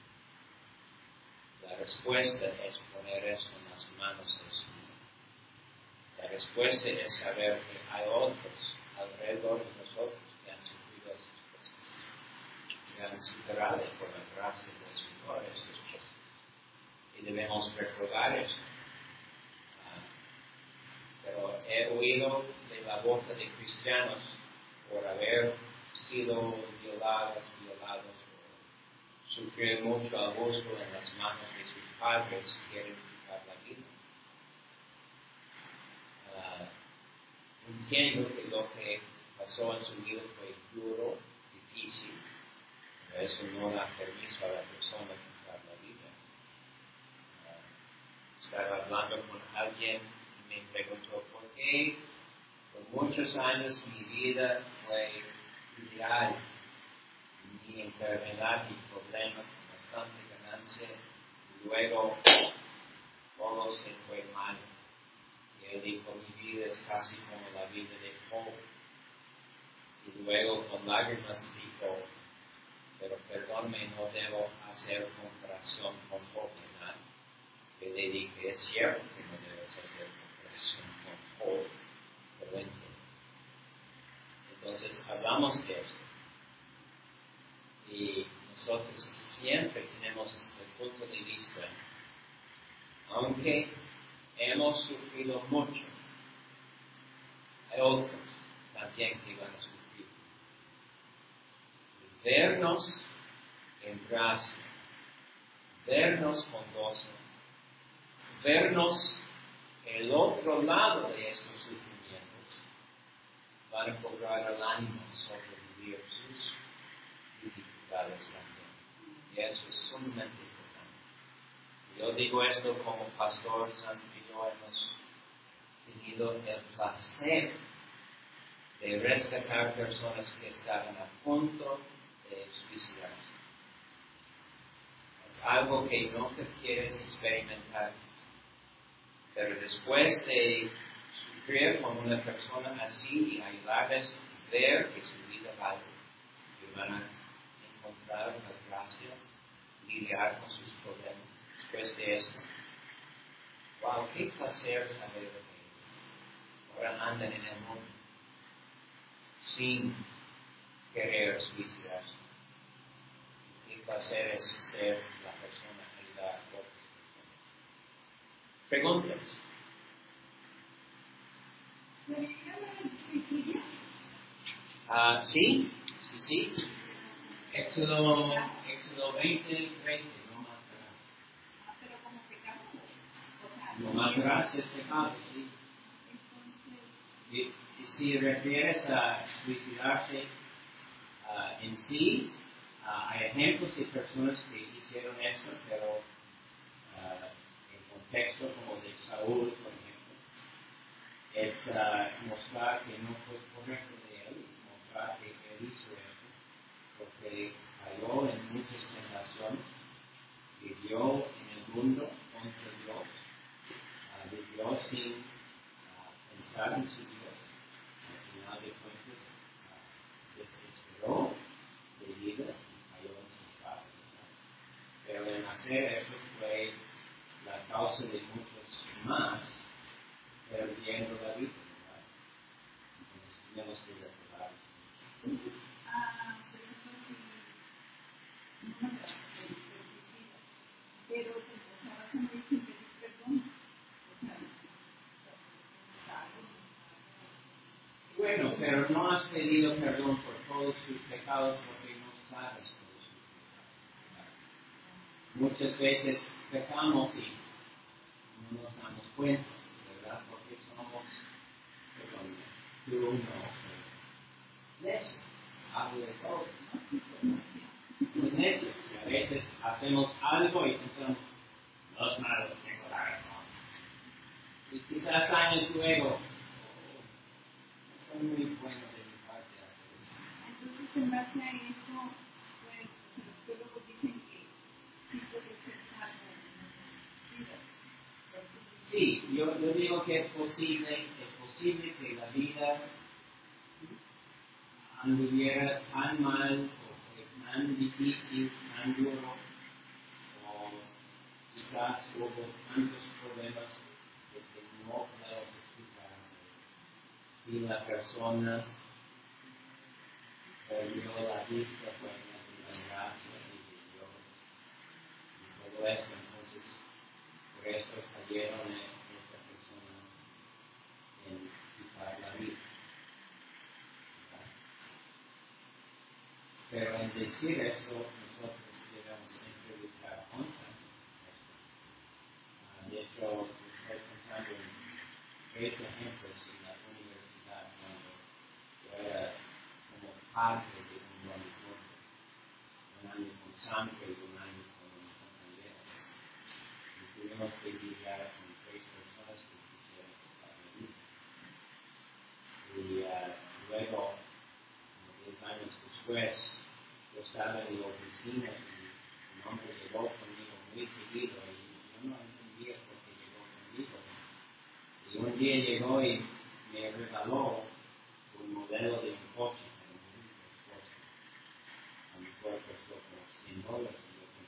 La respuesta es poner esto en las manos del Señor. La respuesta es saber que hay otros alrededor de nosotros que han sufrido esas cosas, que han superado por la gracia del Señor esas cosas. Y debemos recordar eso. Pero he oído de la boca de cristianos por haber sido violados, violados, o sufrir mucho abuso en las manos de sus padres, quieren quitar la vida. Uh, entiendo que lo que pasó en su vida fue duro, difícil, pero eso no da permiso a la persona quitar la vida. Uh, estaba hablando con alguien me preguntó por qué por muchos años mi vida fue ideal, mi enfermedad y problemas con bastante ganancia, y luego todo se fue mal. Él dijo, mi vida es casi como la vida de Job. Y luego con lágrimas dijo, pero perdónme, no debo hacer comparación con Job, ¿verdad? Y le dije, es cierto que no debes hacer comparación con Job, pero entiendo. Entonces hablamos de esto. Y nosotros siempre tenemos el punto de vista, aunque hemos sufrido mucho, hay otros también que van a sufrir. Vernos en gracia, vernos con gozo, vernos el otro lado de estos sufrimientos, van a cobrar el ánimo sobrevivir sus dificultades también. Y eso es sumamente importante. Yo digo esto como pastor, Santo y yo hemos tenido el placer de rescatar personas que estaban a punto de suicidarse. Es algo que no te quieres experimentar, pero después de sufrir con una persona así y ayudarles a ver que su vida vale, que van a encontrar una gracia, lidiar con sus problemas. Después de esto, wow, qué placer saber de ellos. Ahora andan en el mundo sin querer suicidarse. Qué placer es ser la persona que ayuda a otras personas. Preguntas. Ah, sí, sí, sí. Éxodo, Éxodo veinte, trece, no matarás. Pero como pecado, o sea, No matarás es pecado, sí. Y, y si refieres a suicidarse uh, en sí, uh, hay ejemplos de personas que hicieron esto, pero uh, en contexto como de Saúl, por ejemplo, es uh, mostrar que no fue correcto de él, mostrar que él hizo esto, porque cayó en muchas tentaciones, vivió en el mundo contra Dios, uh, vivió sin uh, pensar en su Dios. Al final de cuentas, uh, desesperó de vida y cayó en sus padres. Pero en hacer eso fue la causa de muchos más perdiendo la vida. ¿Verdad? Entonces tenemos que recordar. ah, pero eso sí, no me da pero se empezaba como dicen pedir perdón. O sea, Bueno, pero no has pedido perdón por todos sus pecados porque no sabes todos sus pecados. Muchas veces pecamos y no nos damos cuenta, ¿verdad? Porque somos, perdón, tú no, necios, hablo de todo, ¿no? Somos necios y a veces hacemos algo y pensamos, no es malo, tengo la razón. Y quizás años luego, son muy buenos de mi parte hacer eso. entonces, en base a eso, pues los teólogos dicen que sí puede ser salvo en nuestras vidas. Sí, yo, yo digo que es posible, es posible que la vida anduviera tan mal, o tan difícil, tan duro, o quizás hubo tantos problemas que no podemos explicar. Si la persona perdió la vista por la gracia de Dios y todo eso, entonces por eso cayeron en esta persona en quitar la vida. Pero en decir eso, nosotros debemos siempre luchar contra esto. Uh, de hecho, estoy pensando en tres ejemplos en la universidad cuando yo era como parte de un matrimonio, un año con Sandra y un año con un compañero. Y tuvimos que lidiar con tres personas que quisieron quitar la vida. Y uh, luego, como diez años después, yo estaba en la oficina y un hombre llegó conmigo muy seguido y yo no entendía por qué llegó conmigo. Y Y un día llegó y me regaló un modelo de un coche. A mi cuerpo costó como cien dólares.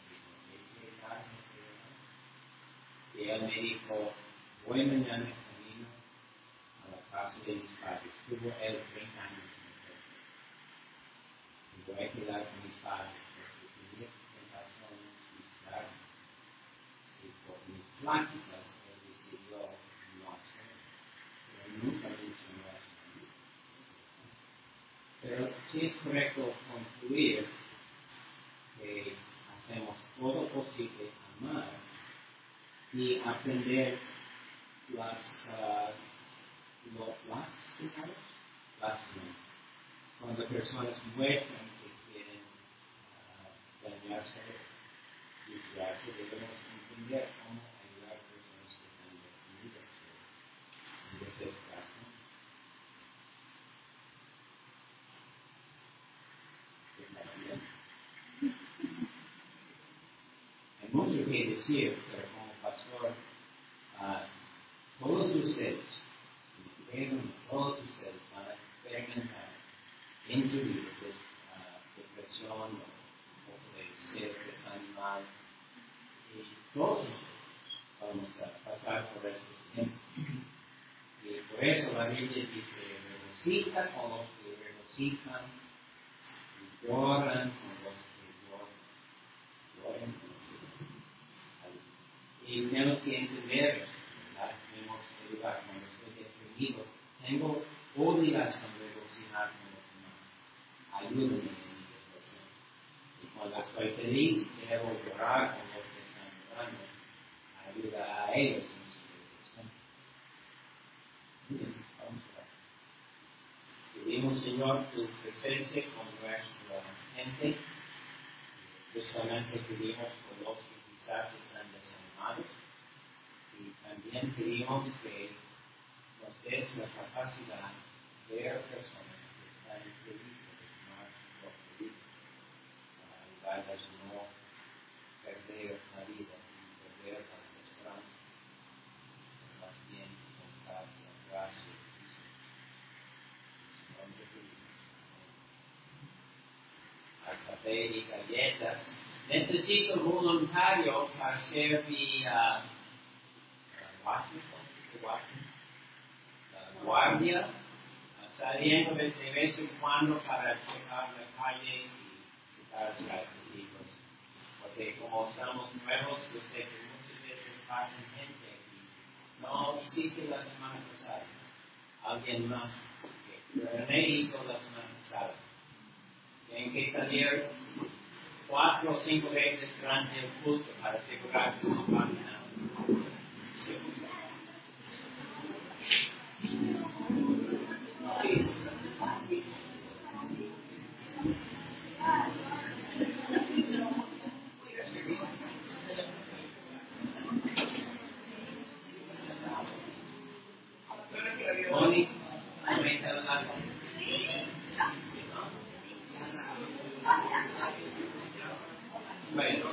Y él me dijo, voy mañana camino a la casa de mis padres. Tuvo él treinta años en el coche. Y voy a quedar con mis padres porque tenía tentación de visitar. Y por mis pláticas él decidió no hacerlo. Pero nunca mencionó eso. Pero sí es correcto concluir que hacemos todo lo posible amar y aprender las, uh, lo, las, señales, las no. Cuando personas muestran que quieren uh, dañarse, disfrazarse, debemos entender cómo ayudar a personas que están deprimidas en desesperación. Hay mucho que decir, pero como pastor, uh, todos ustedes, todos ustedes van a experimentar en su vida uh, depresión o un poco de ser desanimado. Y todos vamos a pasar por este tiempo. Y por eso la Biblia dice, regocija con los que regocijan y lloran con los que lloran. Lloran con los que lloran. Y tenemos que entender, ¿verdad? Tenemos que ayudar cuando estoy deprimido. Tengo obligación de regocijar con los demás. Ayúdenme en mi depresión. Y cuando estoy feliz, debo llorar con los que están llorando. Ayuda a ellos en su depresión. Bien, vamos a ver. Pedimos, Señor, tu presencia con nuestra gente. Especialmente pedimos por los que quizás están desanimados. Y también pedimos que nos des la capacidad de ver personas que están en peligro de tomar los peligros, para ayudarlas a no perder la vida y perder la esperanza, más bien encontrar la gracia de Cristo. Al café y galletas. Necesito un voluntario para ser mi uh, la guardia, saliendo de vez en cuando para checar la calle y quitar los peligros. Porque como estamos nuevos, yo sé que muchas veces pasan gente aquí. No hiciste la semana pasada. Alguien más. René hizo la semana pasada. Tienen que salir cuatro o cinco veces durante el culto para asegurar que no pase nada. Moni, aumenta la mano. Bueno,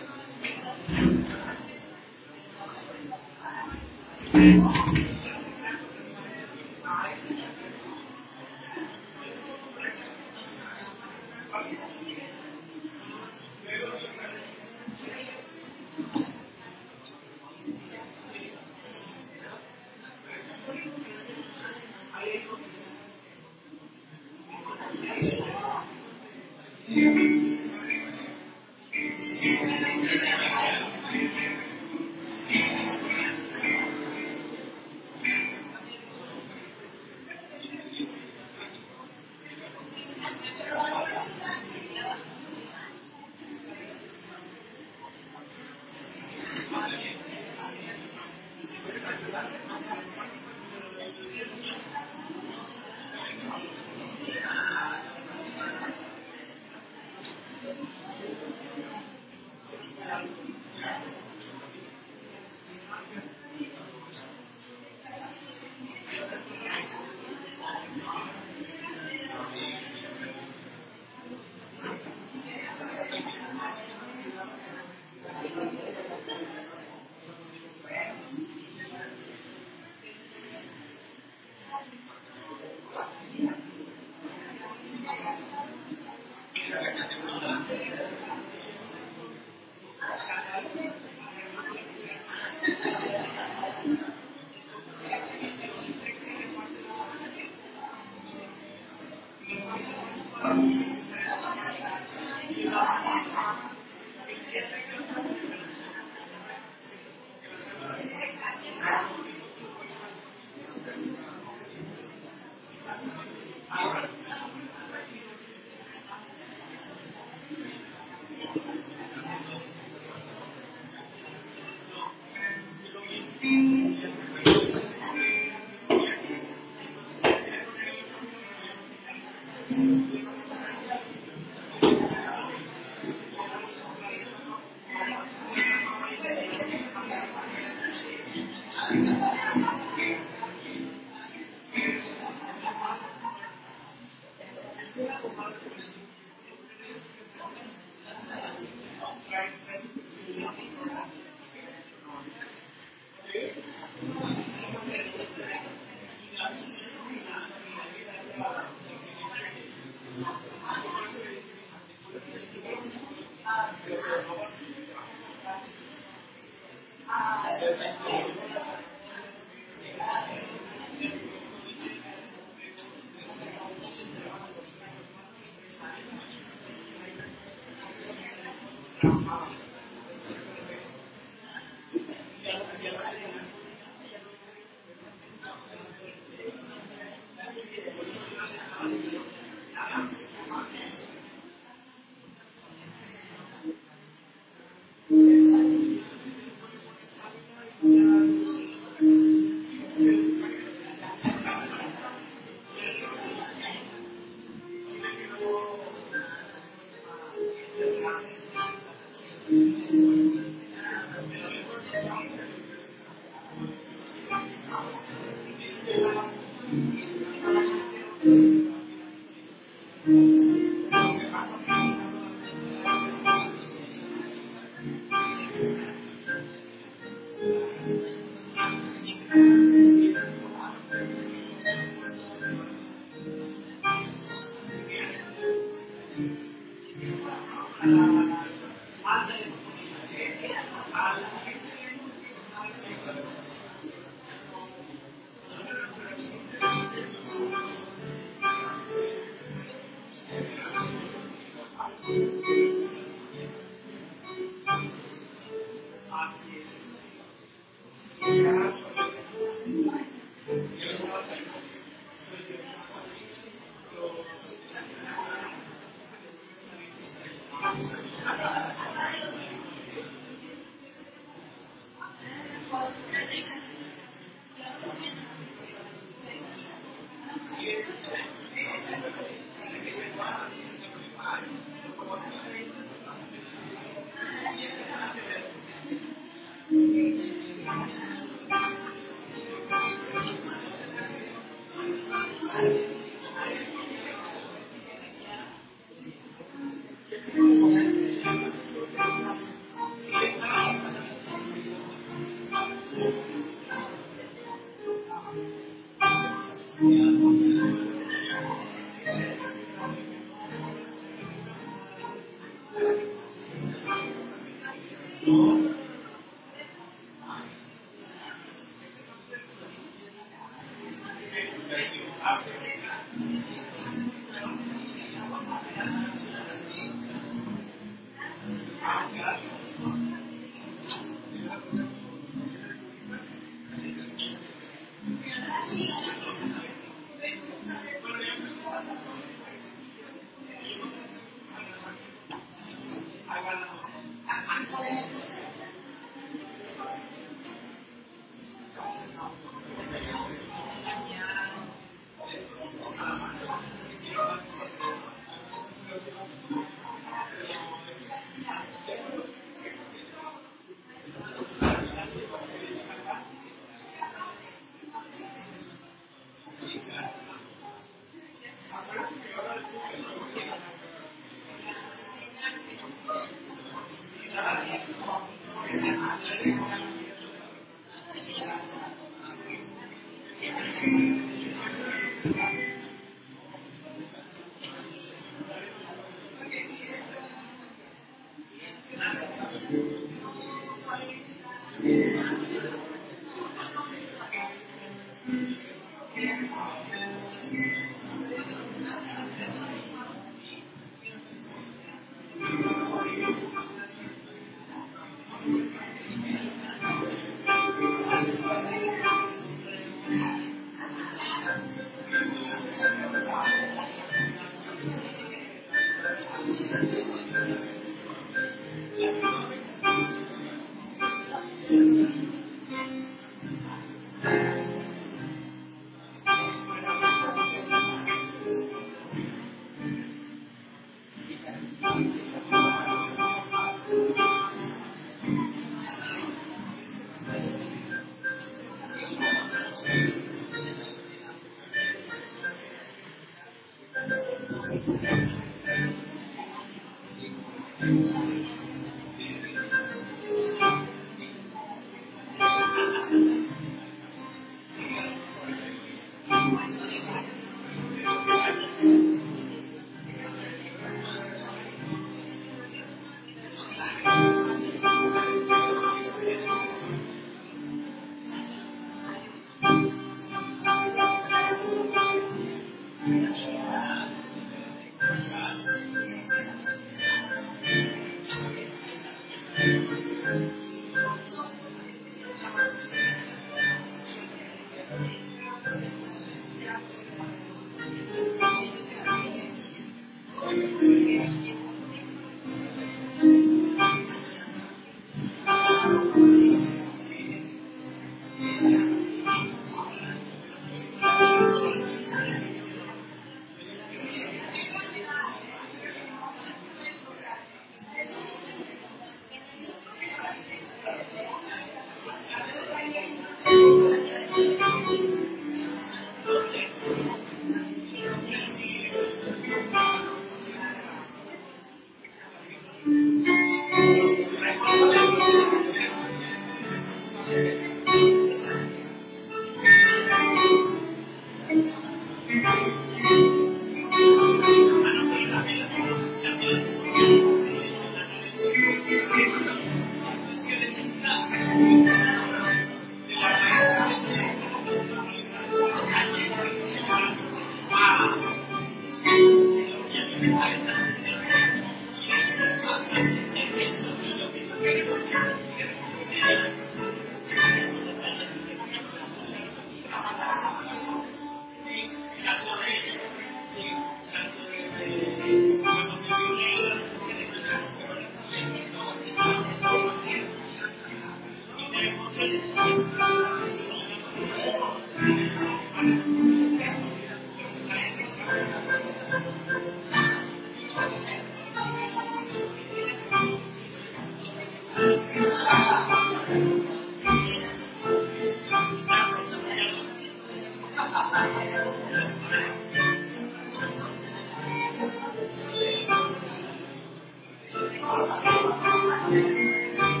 Thank you.